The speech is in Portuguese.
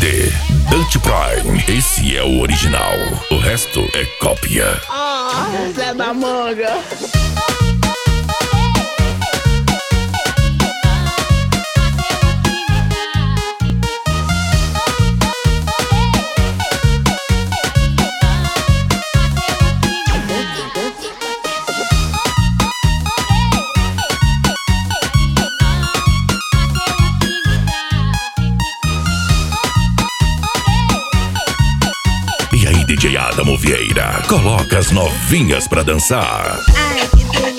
você. Dutch Prime, esse é o original. O resto é cópia. Zé da Manga. E aí, DJ Adamo Vieira, coloca as novinhas pra dançar. Ai, que delícia.